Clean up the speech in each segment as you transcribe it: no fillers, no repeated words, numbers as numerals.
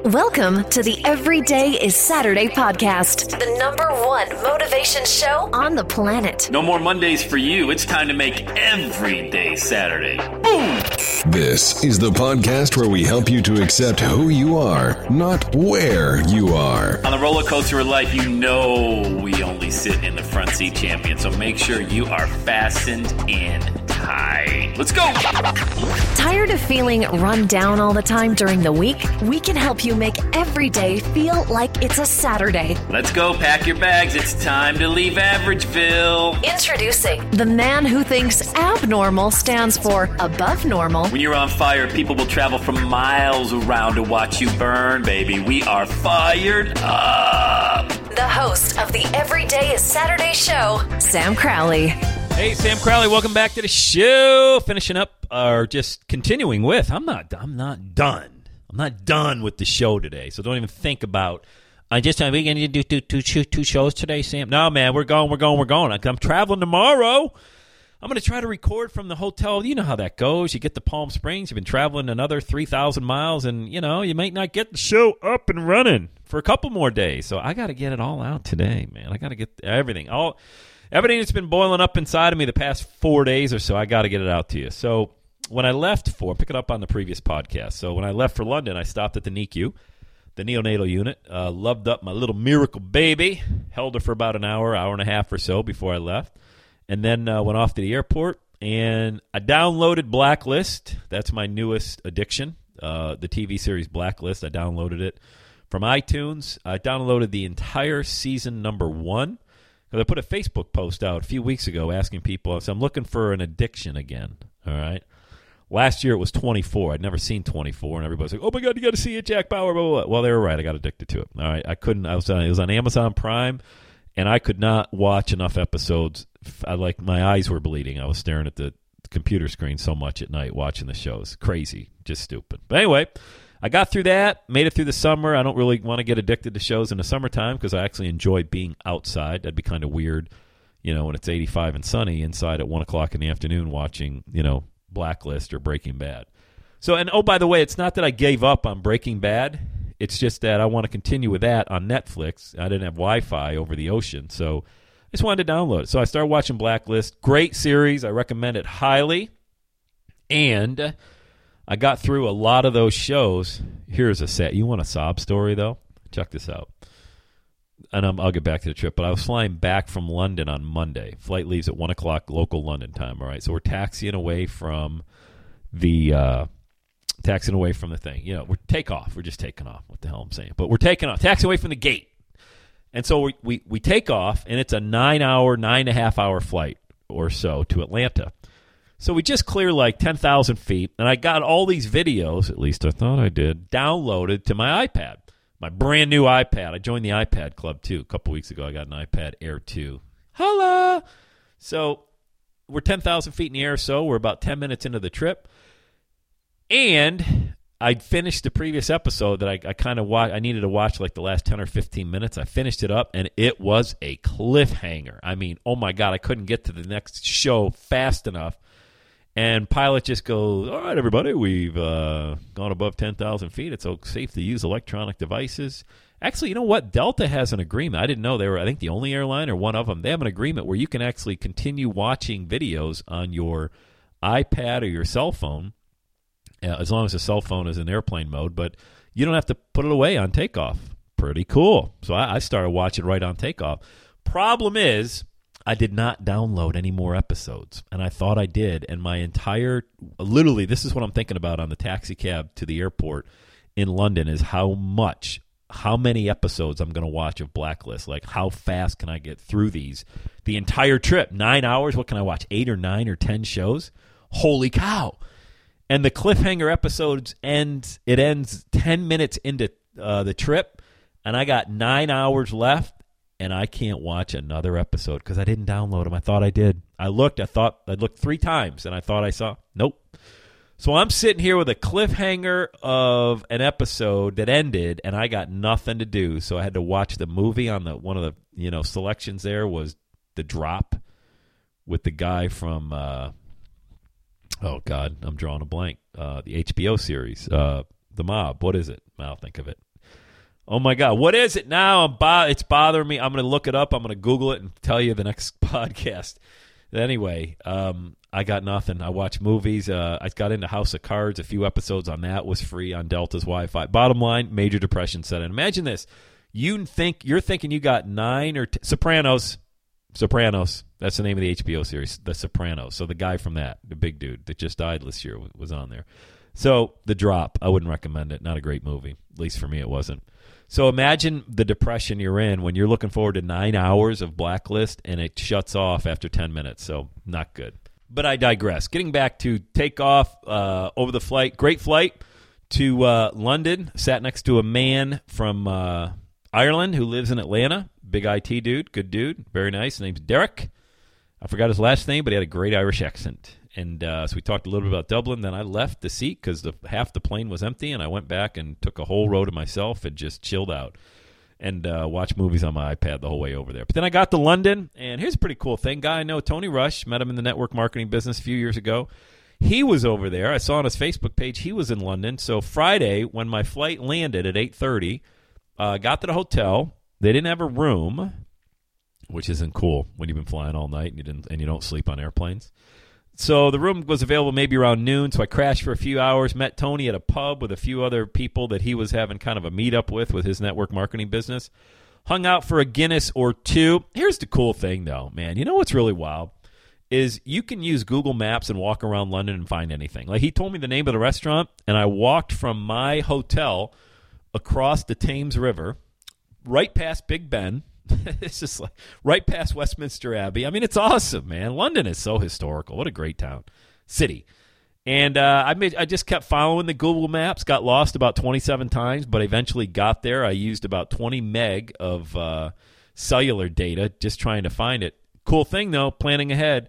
Welcome to the Everyday is Saturday podcast, the #1 motivation show on the planet. No more Mondays for you. It's time to make every day Saturday. Boom! This is the podcast where we help you to accept who you are, not where you are. On the roller coaster of life, you know we only sit in the front seat, champion. So make sure you are fastened in tight. Let's go! Tired of feeling run down all the time during the week? We can help you make every day feel like it's a Saturday. Let's go. Pack your bags. It's time to leave Averageville. Introducing the man who thinks abnormal stands for above normal. When you're on fire, people will travel from miles around to watch you burn, baby. We are fired up. The host of the Everyday is Saturday show, Sam Crowley. Hey, Sam Crowley, welcome back to the show. Finishing up, or just continuing with, I'm not done. I'm not done with the show today, so don't even think about, we're going to do two shows today, Sam? No, man, we're going. I'm traveling tomorrow. I'm going to try to record from the hotel. You know how that goes. You get to Palm Springs. You've been traveling another 3,000 miles, and, you know, you might not get the show up and running for a couple more days. So I got to get it all out today, man. I got to get everything that's been boiling up inside of me the past 4 days or so. I got to get it out to you. So when I left pick it up on the previous podcast. So when I left for London, I stopped at the NICU, the neonatal unit, loved up my little miracle baby, held her for about an hour and a half or so before I left. And then went off to the airport, and I downloaded Blacklist. That's my newest addiction, the TV series Blacklist. I downloaded it from iTunes. I downloaded the entire season #1. Because I put a Facebook post out a few weeks ago asking people, so I'm looking for an addiction again, all right? Last year it was 24. I'd never seen 24, and everybody's like, oh, my God, you got to see it, Jack Bauer, blah, blah, blah. Well, they were right. I got addicted to it, all right? I couldn't. It was on Amazon Prime, and I could not watch enough episodes. My eyes were bleeding. I was staring at the computer screen so much at night watching the shows. Crazy. Just stupid. But anyway, I got through that, made it through the summer. I don't really want to get addicted to shows in the summertime because I actually enjoy being outside. That'd be kind of weird, when it's 85 and sunny inside at 1 o'clock in the afternoon watching, Blacklist or Breaking Bad. So, and oh, by the way, it's not that I gave up on Breaking Bad. It's just that I want to continue with that on Netflix. I didn't have Wi-Fi over the ocean, so I just wanted to download it. So I started watching Blacklist. Great series. I recommend it highly. And I got through a lot of those shows. Here's a set. You want a sob story, though? Check this out. And I'll get back to the trip. But I was flying back from London on Monday. Flight leaves at 1 o'clock local London time, all right? So we're taxiing away from the thing. We're take off. We're just taking off. What the hell I'm saying? But we're taking off. Taxiing away from the gate. And so we take off, and it's a 9.5 hour flight or so to Atlanta. So we just clear like 10,000 feet, and I got all these videos, at least I thought I did, downloaded to my iPad, my brand new iPad. I joined the iPad club, too. A couple weeks ago, I got an iPad Air 2. Holla! So we're 10,000 feet in the air, so we're about 10 minutes into the trip. And I finished the previous episode that I kind of I needed to watch like the last 10 or 15 minutes. I finished it up, and it was a cliffhanger. I mean, oh, my God, I couldn't get to the next show fast enough. And pilot just goes, all right, everybody, we've gone above 10,000 feet. It's safe to use electronic devices. Actually, you know what? Delta has an agreement. I didn't know they were, I think, the only airline or one of them. They have an agreement where you can actually continue watching videos on your iPad or your cell phone, as long as the cell phone is in airplane mode. But you don't have to put it away on takeoff. Pretty cool. So I started watching right on takeoff. Problem is, I did not download any more episodes, and I thought I did, and literally, this is what I'm thinking about on the taxi cab to the airport in London is how many episodes I'm going to watch of Blacklist. Like, how fast can I get through these? The entire trip, 9 hours, what can I watch, 8 or 9 or 10 shows? Holy cow. And the cliffhanger episodes ends 10 minutes into the trip, and I got 9 hours left. And I can't watch another episode because I didn't download them. I thought I did. I looked 3 times, and I thought I saw. Nope. So I'm sitting here with a cliffhanger of an episode that ended, and I got nothing to do. So I had to watch the movie on one of the selections. There was The Drop with the guy from oh God, I'm drawing a blank. The HBO series, The Mob. What is it? I'll think of it. Oh, my God. What is it now? It's bothering me. I'm going to look it up. I'm going to Google it and tell you the next podcast. Anyway, I got nothing. I watch movies. I got into House of Cards. A few episodes on that was free on Delta's Wi-Fi. Bottom line, major depression set in. Imagine this. You're thinking you got 9 or 10. Sopranos. That's the name of the HBO series, The Sopranos. So the guy from that, the big dude that just died this year, was on there. So The Drop, I wouldn't recommend it. Not a great movie. At least for me, it wasn't. So imagine the depression you're in when you're looking forward to 9 hours of Blacklist and it shuts off after 10 minutes. So not good. But I digress. Getting back to takeoff over the flight. Great flight to London. Sat next to a man from Ireland who lives in Atlanta. Big IT dude. Good dude. Very nice. His name's Derek. I forgot his last name, but he had a great Irish accent. And so we talked a little bit about Dublin. Then I left the seat because half the plane was empty, and I went back and took a whole row to myself and just chilled out and watched movies on my iPad the whole way over there. But then I got to London, and here's a pretty cool thing. Guy I know, Tony Rush, met him in the network marketing business a few years ago. He was over there. I saw on his Facebook page he was in London. So Friday, when my flight landed at 8:30, got to the hotel. They didn't have a room, which isn't cool when you've been flying all night and you don't sleep on airplanes. So the room was available maybe around noon, so I crashed for a few hours, met Tony at a pub with a few other people that he was having kind of a meetup with his network marketing business. Hung out for a Guinness or two. Here's the cool thing, though, man. You know what's really wild is you can use Google Maps and walk around London and find anything. Like, he told me the name of the restaurant, and I walked from my hotel across the Thames River, right past Big Ben. It's just like right past Westminster Abbey. I mean, it's awesome, man. London is so historical. What a great town, city. And I just kept following the Google Maps. Got lost about 27 times, but eventually got there. I used about 20 meg of cellular data just trying to find it. Cool thing though, planning ahead.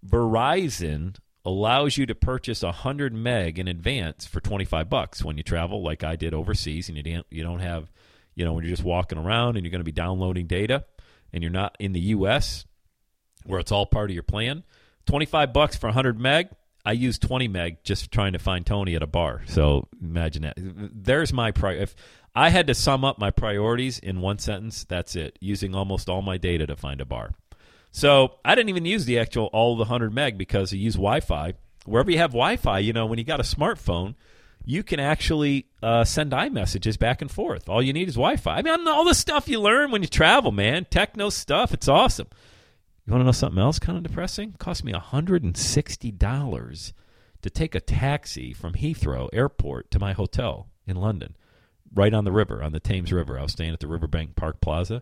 Verizon allows you to purchase 100 meg in advance for $25 when you travel, like I did overseas, and you don't have. You know, when you're just walking around and you're going to be downloading data and you're not in the U.S. where it's all part of your plan, $25 for 100 meg. I used 20 meg just trying to find Tony at a bar. So imagine that. There's my if I had to sum up my priorities in one sentence, that's it, using almost all my data to find a bar. So I didn't even use all the 100 meg because I use Wi-Fi. Wherever you have Wi-Fi, you know, when you got a smartphone, you can actually send iMessages back and forth. All you need is Wi-Fi. I mean, all the stuff you learn when you travel, man. Techno stuff. It's awesome. You want to know something else kind of depressing? It cost me $160 to take a taxi from Heathrow Airport to my hotel in London, right on the river, on the Thames River. I was staying at the Riverbank Park Plaza.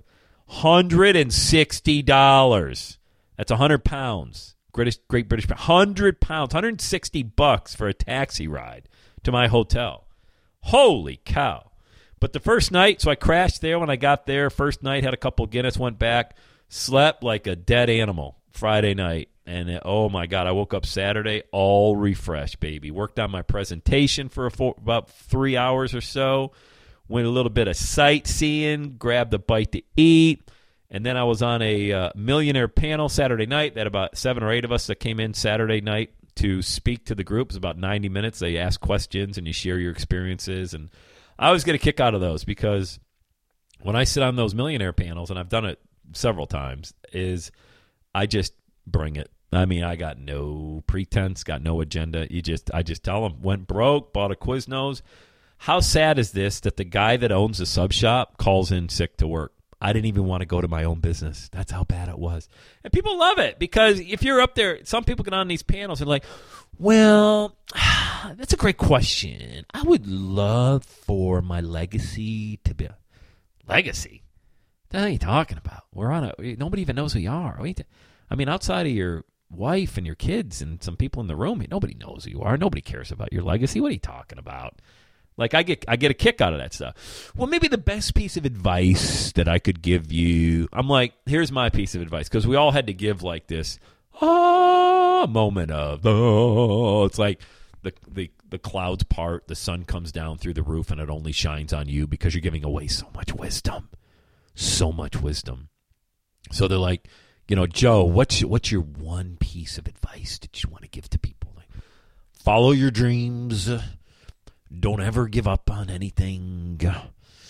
$160. That's 100 pounds. Great British pound. 100 pounds. $160 for a taxi ride to my hotel. Holy cow. But the first night, so I crashed there when I got there. First night, had a couple Guinness, went back, slept like a dead animal Friday night. And oh my God, I woke up Saturday all refreshed, baby. Worked on my presentation for about 3 hours or so. Went a little bit of sightseeing, grabbed a bite to eat. And then I was on a millionaire panel Saturday night. That about 7 or 8 of us that came in Saturday night to speak to the group. It's about 90 minutes. They ask questions and you share your experiences. And I always get a kick out of those because when I sit on those millionaire panels, and I've done it several times, is I just bring it. I mean, I got no pretense, got no agenda. I just tell them, went broke, bought a Quiznos. How sad is this that the guy that owns the sub shop calls in sick to work? I didn't even want to go to my own business. That's how bad it was. And people love it because if you're up there, some people get on these panels and like, well, that's a great question. I would love for my legacy to be a legacy. What the hell are you talking about? Nobody even knows who you are. I mean, outside of your wife and your kids and some people in the room, nobody knows who you are. Nobody cares about your legacy. What are you talking about? Like, I get a kick out of that stuff. Well, maybe the best piece of advice that I could give you, I'm like, here's my piece of advice, because we all had to give like this moment of, it's like the clouds part, the sun comes down through the roof, and it only shines on you because you're giving away so much wisdom. So much wisdom. So they're like, Joe, what's your one piece of advice that you want to give to people? Like, follow your dreams. Don't ever give up on anything.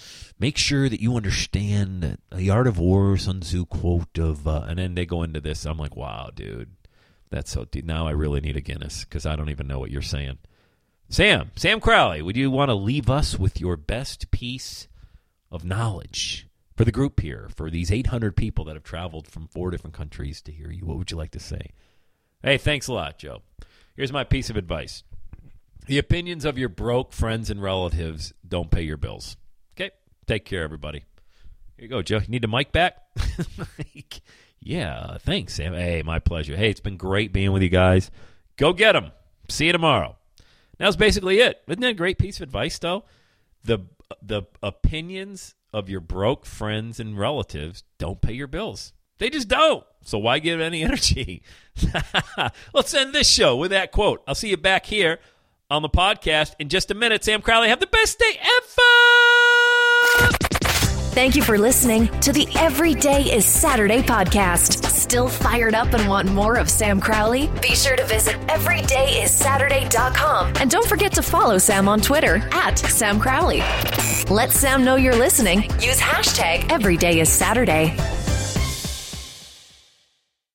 make sure that you understand the art of war, Sun Tzu quote of, and then they go into this. I'm like, wow, dude, that's so deep. Now I really need a Guinness because I don't even know what you're saying. Sam Crowley, would you want to leave us with your best piece of knowledge for the group here, for these 800 people that have traveled from 4 different countries to hear you? What would you like to say? Hey, thanks a lot, Joe. Here's my piece of advice. The opinions of your broke friends and relatives don't pay your bills. Okay? Take care, everybody. Here you go, Joe. You need the mic back? Yeah, thanks, Sam. Hey, my pleasure. Hey, it's been great being with you guys. Go get them. See you tomorrow. That's basically it. Isn't that a great piece of advice, though? The opinions of your broke friends and relatives don't pay your bills. They just don't. So why give any energy? Let's end this show with that quote. I'll see you back here on the podcast in just a minute. Sam Crowley, have the best day ever! Thank you for listening to the Every Day is Saturday podcast. Still fired up and want more of Sam Crowley? Be sure to visit everydayissaturday.com. And don't forget to follow Sam on Twitter @Sam Crowley. Let Sam know you're listening. Use hashtag EverydayIsSaturday.